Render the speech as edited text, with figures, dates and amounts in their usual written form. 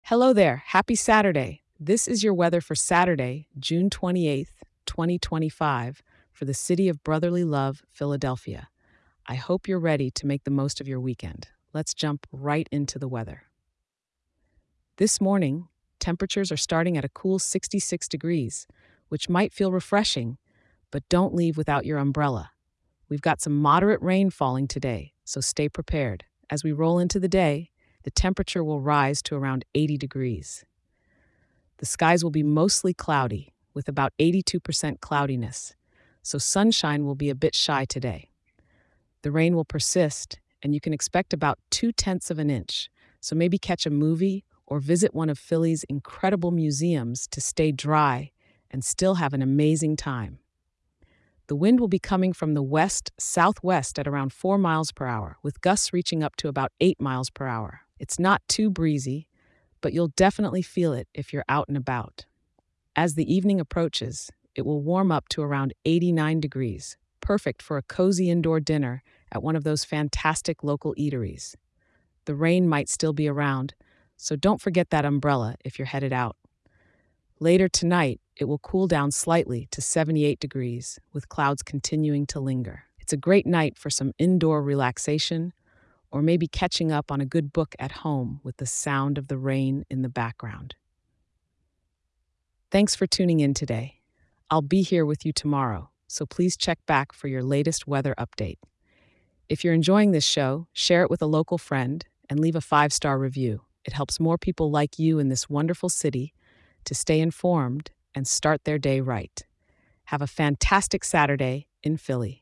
Hello there. Happy Saturday. This is your weather for Saturday, June 28th, 2025, for the city of brotherly love, Philadelphia. I hope you're ready to make the most of your weekend. Let's jump right into the weather. This morning, temperatures are starting at a cool 66 degrees, which might feel refreshing, but don't leave without your umbrella. We've got some moderate rain falling today, so stay prepared. As we roll into the day, the temperature will rise to around 80 degrees. The skies will be mostly cloudy, with about 82% cloudiness, so sunshine will be a bit shy today. The rain will persist, and you can expect about 2/10 of an inch, so maybe catch a movie or visit one of Philly's incredible museums to stay dry and still have an amazing time. The wind will be coming from the west southwest at around 4 miles per hour, with gusts reaching up to about 8 miles per hour. It's not too breezy, but you'll definitely feel it if you're out and about. As the evening approaches, it will warm up to around 89 degrees, perfect for a cozy indoor dinner at one of those fantastic local eateries. The rain might still be around, so don't forget that umbrella if you're headed out. Later tonight, it will cool down slightly to 78 degrees, with clouds continuing to linger. It's a great night for some indoor relaxation, or maybe catching up on a good book at home with the sound of the rain in the background. Thanks for tuning in today. I'll be here with you tomorrow, so please check back for your latest weather update. If you're enjoying this show, share it with a local friend and leave a 5-star review. It helps more people like you in this wonderful city to stay informed and start their day right. Have a fantastic Saturday in Philly.